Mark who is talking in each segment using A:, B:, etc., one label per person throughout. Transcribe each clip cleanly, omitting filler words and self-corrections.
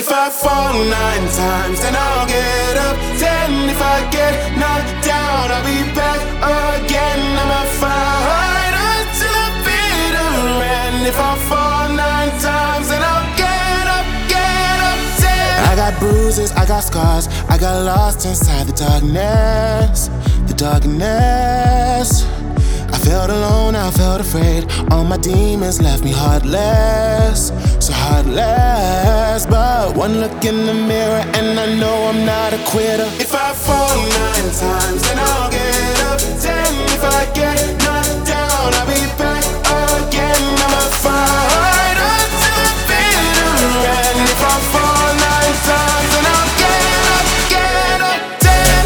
A: If I fall 9 times, then I'll get up 10. If I get knocked down, I'll be back again. I'ma fight until the bitter end. If I fall 9 times, then I'll get up 10. I got bruises, I got scars, I got lost inside the darkness. The darkness. I felt alone, I felt afraid. All my demons left me heartless, so heartless. But one look in the mirror and I know I'm not a quitter. If I fall 9 times, then I'll get up 10. If I get knocked down, I'll be back again. I'ma fight until the bitter end. If I fall 9 times, then I'll get up 10.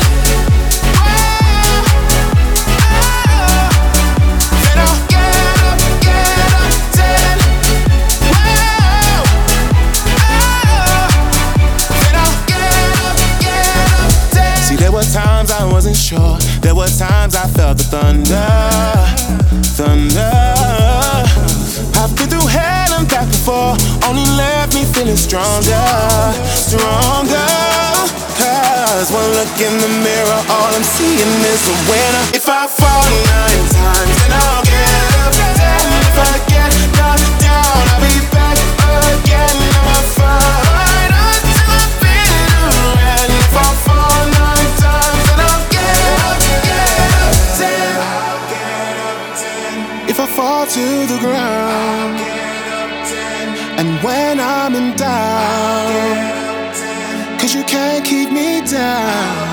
A: There were times I wasn't sure. There were times I felt the thunder. I've been through hell and back before. Only left me feeling stronger. Cause one look in the mirror, all I'm seeing is a winner. If I fall 9 times, then I'll get up 10. If I get knocked down, I'll be back again. I'ma fight until the bitter end. If I fall 9 times, then I'll get up 10. If I fall to the ground, and when I'm in doubt, 'cause you can't keep me down.